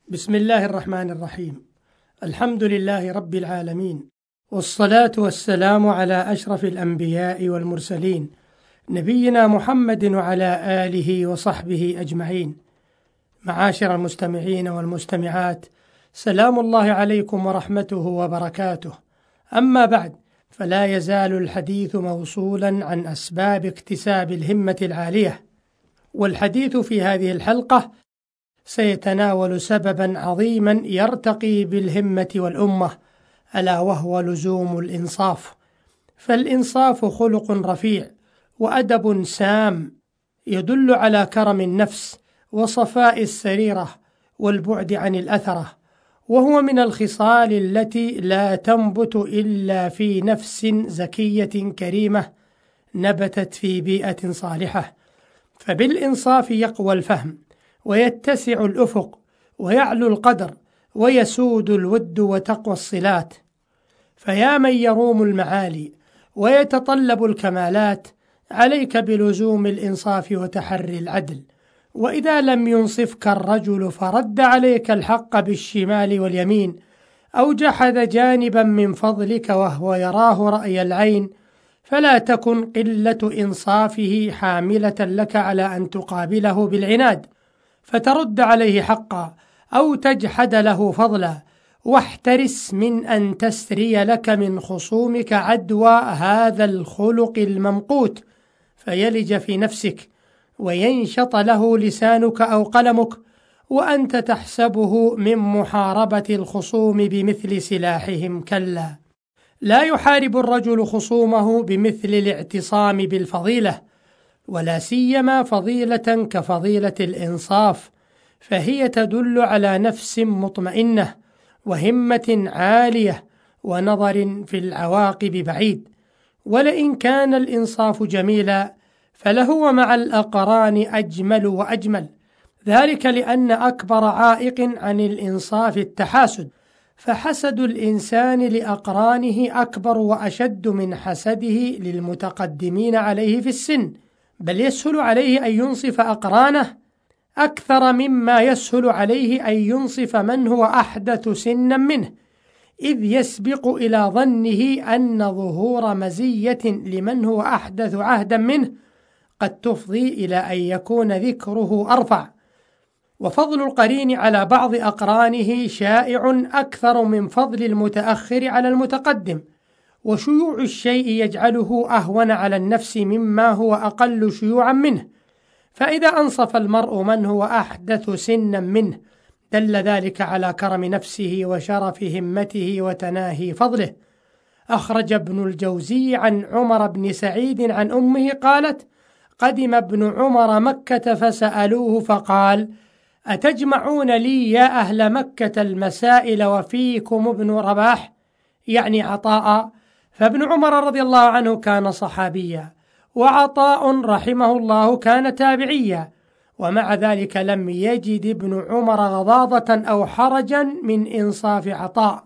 بسم الله الرحمن الرحيم. الحمد لله رب العالمين، والصلاة والسلام على أشرف الأنبياء والمرسلين، نبينا محمد وعلى آله وصحبه أجمعين. معاشر المستمعين والمستمعات، سلام الله عليكم ورحمته وبركاته. أما بعد، فلا يزال الحديث موصولا عن أسباب اكتساب الهمة العالية، والحديث في هذه الحلقة سيتناول سببا عظيما يرتقي بالهمة والأمة، ألا وهو لزوم الإنصاف. فالإنصاف خلق رفيع وأدب سام يدل على كرم النفس وصفاء السريرة والبعد عن الأثرة، وهو من الخصال التي لا تنبت إلا في نفس زكية كريمة نبتت في بيئة صالحة. فبالإنصاف يقوى الفهم، ويتسع الأفق، ويعلو القدر، ويسود الود وتقوى الصلات. فيا من يروم المعالي ويتطلب الكمالات، عليك بلزوم الإنصاف وتحري العدل. وإذا لم ينصفك الرجل فرد عليك الحق بالشمال واليمين، أو جحد جانبا من فضلك وهو يراه رأي العين، فلا تكن قلة إنصافه حاملة لك على أن تقابله بالعناد فترد عليه حقا أو تجحد له فضلا. واحترس من أن تسري لك من خصومك عدوى هذا الخلق الممقوت فيلج في نفسك وينشط له لسانك أو قلمك، وأنت تحسبه من محاربة الخصوم بمثل سلاحهم. كلا، لا يحارب الرجل خصومه بمثل الاعتصام بالفضيلة، ولا سيما فضيلة كفضيلة الإنصاف، فهي تدل على نفس مطمئنة وهمة عالية ونظر في العواقب بعيد. ولئن كان الإنصاف جميلا فلهو مع الأقران أجمل وأجمل، ذلك لأن أكبر عائق عن الإنصاف التحاسد، فحسد الإنسان لأقرانه أكبر وأشد من حسده للمتقدمين عليه في السن، بل يسهل عليه أن ينصف أقرانه أكثر مما يسهل عليه أن ينصف من هو أحدث سنا منه، إذ يسبق إلى ظنه أن ظهور مزية لمن هو أحدث عهدا منه قد تفضي إلى أن يكون ذكره أرفع. وفضل القرين على بعض أقرانه شائع أكثر من فضل المتأخر على المتقدم، وشيوع الشيء يجعله أهون على النفس مما هو أقل شيوعا منه. فإذا أنصف المرء من هو أحدث سنا منه دل ذلك على كرم نفسه وشرف همته وتناهي فضله. أخرج ابن الجوزي عن عمر بن سعيد عن أمه قالت: قدم ابن عمر مكة فسألوه فقال: أتجمعون لي يا أهل مكة المسائل وفيكم ابن رباح، يعني عطاء. فابن عمر رضي الله عنه كان صحابيا، وعطاء رحمه الله كان تابعيا، ومع ذلك لم يجد ابن عمر غضاضة أو حرجا من إنصاف عطاء.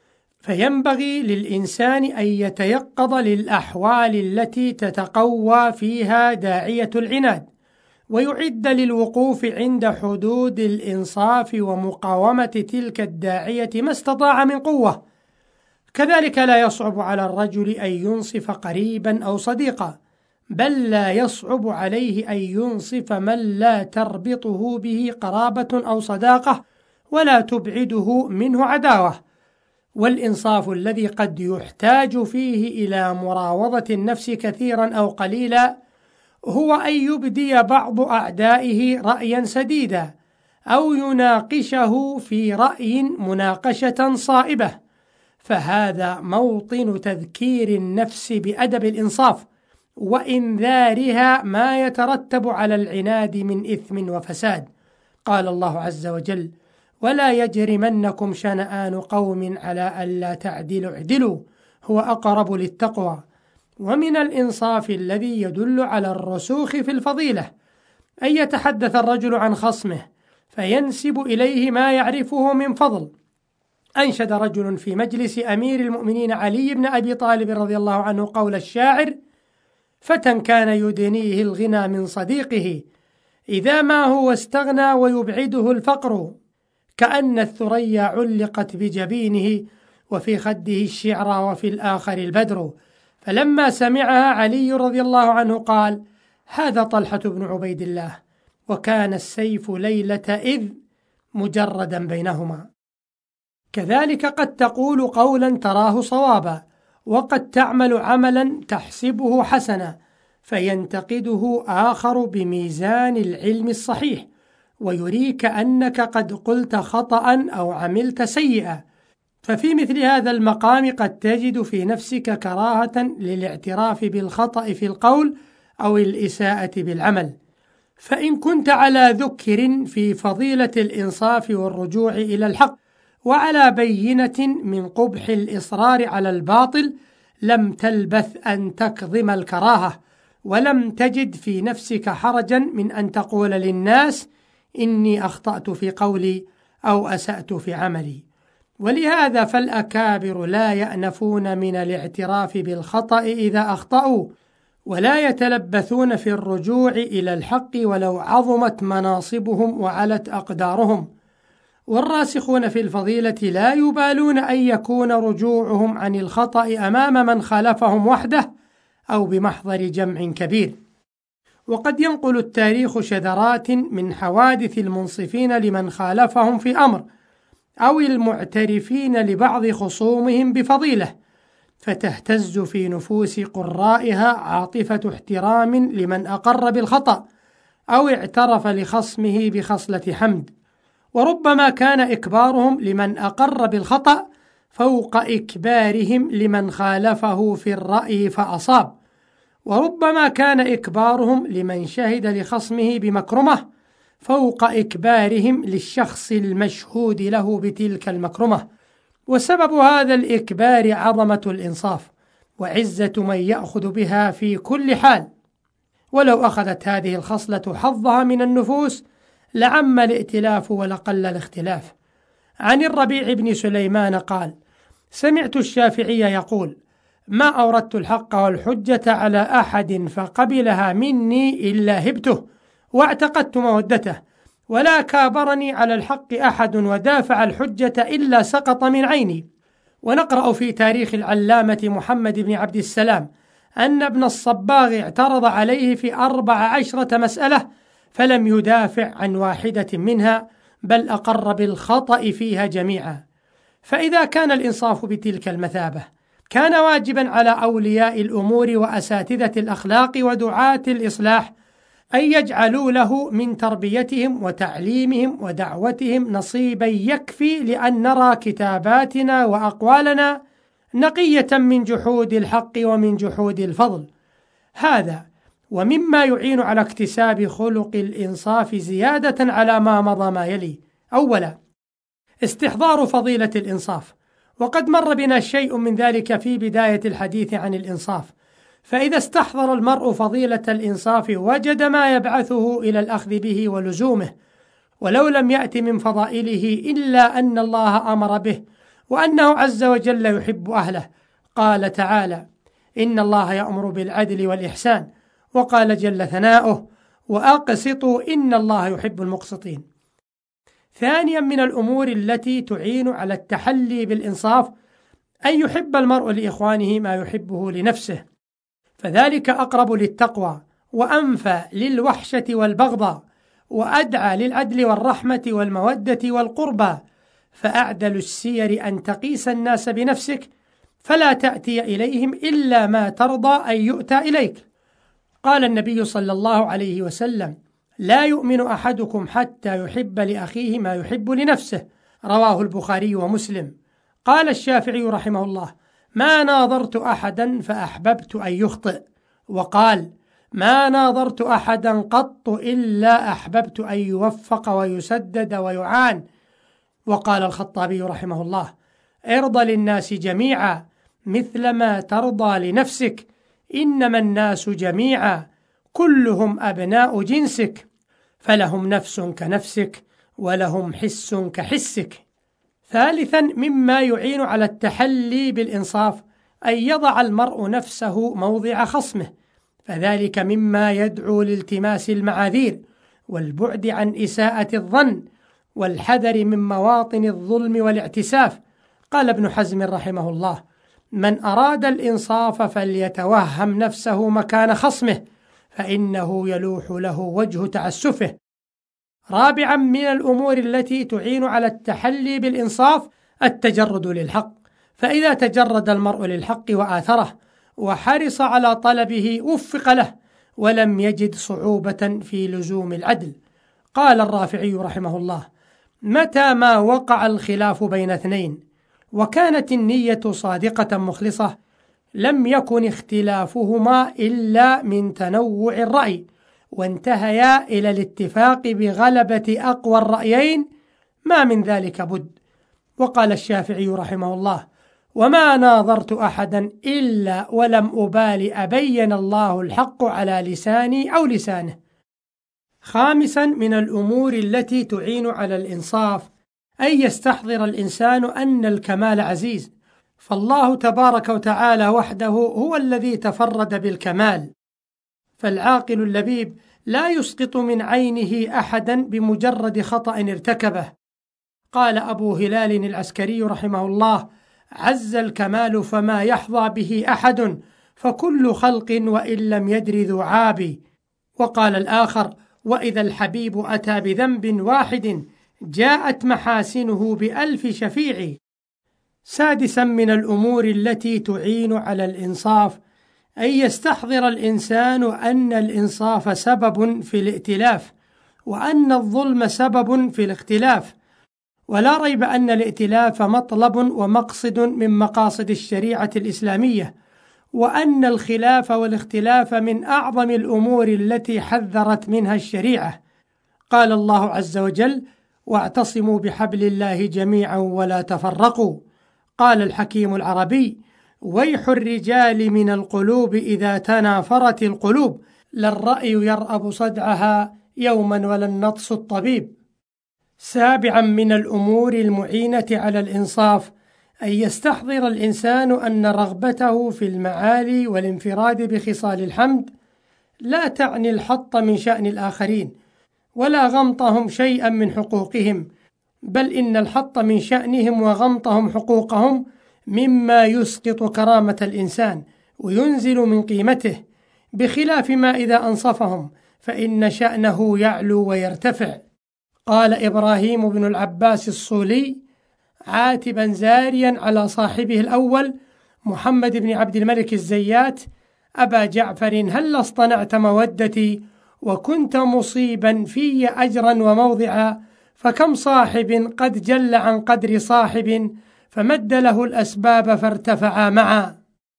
فينبغي للإنسان أن يتيقظ للأحوال التي تتقوى فيها داعية العناد، ويعد للوقوف عند حدود الإنصاف ومقاومة تلك الداعية ما استطاع من قوة. كذلك لا يصعب على الرجل أن ينصف قريبا أو صديقا، بل لا يصعب عليه أن ينصف من لا تربطه به قرابة أو صداقة ولا تبعده منه عداوة. والإنصاف الذي قد يحتاج فيه إلى مراوضة النفس كثيرا أو قليلا هو أن يبدي بعض أعدائه رأيا سديدا، أو يناقشه في رأي مناقشة صائبة، فهذا موطن تذكير النفس بأدب الإنصاف وإنذارها ما يترتب على العناد من إثم وفساد. قال الله عز وجل: ولا يجرمنكم شنآن قوم على ألا تعدلوا اعدلوا هو أقرب للتقوى. ومن الإنصاف الذي يدل على الرسوخ في الفضيلة أن يتحدث الرجل عن خصمه فينسب إليه ما يعرفه من فضل. أنشد رجل في مجلس أمير المؤمنين علي بن أبي طالب رضي الله عنه قول الشاعر: فتى كان يدنيه الغنى من صديقه إذا ما هو استغنى ويبعده الفقر، كأن الثريا علقت بجبينه، وفي خده الشعرى، وفي الآخر البدر. فلما سمعها علي رضي الله عنه قال: هذا طلحة بن عبيد الله، وكان السيف ليلة إذ مجردا بينهما. كذلك قد تقول قولا تراه صوابا، وقد تعمل عملا تحسبه حسنا، فينتقده آخر بميزان العلم الصحيح، ويريك أنك قد قلت خطأ أو عملت سيئا. ففي مثل هذا المقام قد تجد في نفسك كراهة للاعتراف بالخطأ في القول أو الإساءة بالعمل. فإن كنت على ذكر في فضيلة الإنصاف والرجوع إلى الحق، وعلى بينة من قبح الإصرار على الباطل، لم تلبث أن تكظم الكراهة، ولم تجد في نفسك حرجا من أن تقول للناس: إني أخطأت في قولي أو أسأت في عملي. ولهذا فالأكابر لا يأنفون من الاعتراف بالخطأ إذا أخطأوا، ولا يتلبثون في الرجوع إلى الحق ولو عظمت مناصبهم وعلت أقدارهم. والراسخون في الفضيلة لا يبالون أن يكون رجوعهم عن الخطأ أمام من خالفهم وحده أو بمحضر جمع كبير. وقد ينقل التاريخ شذرات من حوادث المنصفين لمن خالفهم في أمر، أو المعترفين لبعض خصومهم بفضيلة، فتهتز في نفوس قرائها عاطفة احترام لمن أقر بالخطأ أو اعترف لخصمه بخصلة حمد. وربما كان إكبارهم لمن أقر بالخطأ فوق إكبارهم لمن خالفه في الرأي فأصاب، وربما كان إكبارهم لمن شهد لخصمه بمكرمة فوق إكبارهم للشخص المشهود له بتلك المكرمة. وسبب هذا الإكبار عظمة الإنصاف وعزة من يأخذ بها في كل حال. ولو أخذت هذه الخصلة حظها من النفوس لعم الائتلاف ولقل الاختلاف. عن الربيع بن سليمان قال: سمعت الشافعي يقول: ما أوردت الحق والحجة على أحد فقبلها مني إلا هبته واعتقدت مودته، ولا كابرني على الحق أحد ودافع الحجة إلا سقط من عيني. ونقرأ في تاريخ العلامة محمد بن عبد السلام أن ابن الصباغ اعترض عليه في 14 مسألة فلم يدافع عن واحدة منها، بل أقر بالخطأ فيها جميعا. فإذا كان الإنصاف بتلك المثابة، كان واجبا على أولياء الأمور وأساتذة الأخلاق ودعاة الإصلاح أن يجعلوا له من تربيتهم وتعليمهم ودعوتهم نصيبا يكفي لأن نرى كتاباتنا وأقوالنا نقية من جحود الحق ومن جحود الفضل. هذا ومما يعين على اكتساب خلق الإنصاف زيادة على ما مضى ما يلي. أولا، استحضار فضيلة الإنصاف، وقد مر بنا شيء من ذلك في بداية الحديث عن الإنصاف. فإذا استحضر المرء فضيلة الإنصاف وجد ما يبعثه إلى الأخذ به ولزومه، ولو لم يأت من فضائله إلا أن الله أمر به، وأنه عز وجل يحب أهله. قال تعالى: إن الله يأمر بالعدل والإحسان، وقال جل ثناؤه: وأقسطوا إن الله يحب المقسطين. ثانيا، من الأمور التي تعين على التحلي بالإنصاف أن يحب المرء لإخوانه ما يحبه لنفسه، فذلك أقرب للتقوى وأنفى للوحشة والبغضاء، وأدعى للعدل والرحمة والمودة والقربى. فأعدل السير أن تقيس الناس بنفسك، فلا تأتي إليهم إلا ما ترضى أن يؤتى إليك. قال النبي صلى الله عليه وسلم: لا يؤمن أحدكم حتى يحب لأخيه ما يحب لنفسه. رواه البخاري ومسلم. قال الشافعي رحمه الله: ما ناظرت أحدا فأحببت أن يخطئ. وقال: ما ناظرت أحدا قط إلا أحببت أن يوفق ويسدد ويعان. وقال الخطابي رحمه الله: ارضى للناس جميعا مثل ما ترضى لنفسك، إنما الناس جميعا كلهم أبناء جنسك، فلهم نفس كنفسك ولهم حس كحسك. ثالثا، مما يعين على التحلي بالإنصاف أن يضع المرء نفسه موضع خصمه، فذلك مما يدعو لالتماس المعاذير والبعد عن إساءة الظن والحذر من مواطن الظلم والاعتساف. قال ابن حزم رحمه الله: من أراد الإنصاف فليتوهم نفسه مكان خصمه، فإنه يلوح له وجه تعسفه. رابعا من الأمور التي تعين على التحلي بالإنصاف التجرد للحق، فإذا تجرد المرء للحق وآثره وحرص على طلبه وفق له، ولم يجد صعوبة في لزوم العدل. قال الرافعي رحمه الله: متى ما وقع الخلاف بين اثنين وكانت النية صادقة مخلصة، لم يكن اختلافهما إلا من تنوع الرأي، وانتهيا إلى الاتفاق بغلبة أقوى الرأيين، ما من ذلك بد. وقال الشافعي رحمه الله: وما ناظرت أحدا إلا ولم أبال أبين الله الحق على لساني أو لسانه. خامسا من الأمور التي تعين على الإنصاف أن يستحضر الإنسان أن الكمال عزيز، فالله تبارك وتعالى وحده هو الذي تفرد بالكمال، فالعاقل اللبيب لا يسقط من عينه أحدا بمجرد خطأ ارتكبه. قال أبو هلال العسكري رحمه الله: عز الكمال فما يحظى به أحد، فكل خلق وإن لم يدر ذو عاب. وقال الآخر: وإذا الحبيب أتى بذنب واحد جاءت محاسنه بألف شفيع. سادسا من الأمور التي تعين على الإنصاف أن يستحضر الإنسان أن الإنصاف سبب في الائتلاف، وأن الظلم سبب في الاختلاف، ولا ريب أن الائتلاف مطلب ومقصد من مقاصد الشريعة الإسلامية، وأن الخلاف والاختلاف من أعظم الأمور التي حذرت منها الشريعة. قال الله عز وجل: واعتصموا بحبل الله جميعا ولا تفرقوا. قال الحكيم العربي: ويح الرجال من القلوب إذا تنافرت القلوب، لا الرأي يرأب صدعها يوما ولا النطس الطبيب. سابعا من الأمور المعينة على الإنصاف أن يستحضر الإنسان أن رغبته في المعالي والانفراد بخصال الحمد لا تعني الحط من شأن الآخرين ولا غمطهم شيئا من حقوقهم، بل إن الحط من شأنهم وغمطهم حقوقهم مما يسقط كرامة الإنسان وينزل من قيمته، بخلاف ما إذا أنصفهم فإن شأنه يعلو ويرتفع. قال إبراهيم بن العباس الصولي عاتبا زاريا على صاحبه الأول محمد بن عبد الملك الزيات: أبا جعفر هل اصطنعت مودتي وكنت مصيبا في أجرا وموضعا، فكم صاحب قد جل عن قدر صاحب فمد له الأسباب فارتفعا معا.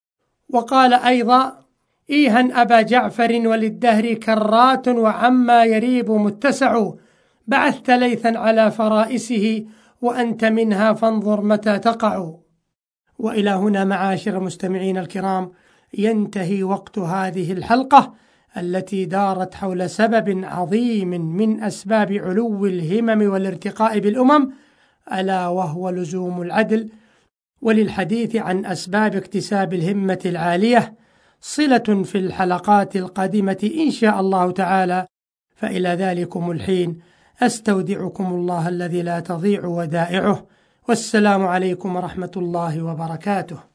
وقال أيضا: إيها أبا جعفر وللدهر كرات وعما يريب متسع، بعثت ليثا على فرائسه وأنت منها فانظر متى تقع. وإلى هنا معاشر المستمعين الكرام ينتهي وقت هذه الحلقة التي دارت حول سبب عظيم من أسباب علو الهمم والارتقاء بالأمم، ألا وهو لزوم العدل. وللحديث عن أسباب اكتساب الهمة العالية صلة في الحلقات القادمة إن شاء الله تعالى، فإلى ذلكم الحين أستودعكم الله الذي لا تضيع ودائعه، والسلام عليكم ورحمة الله وبركاته.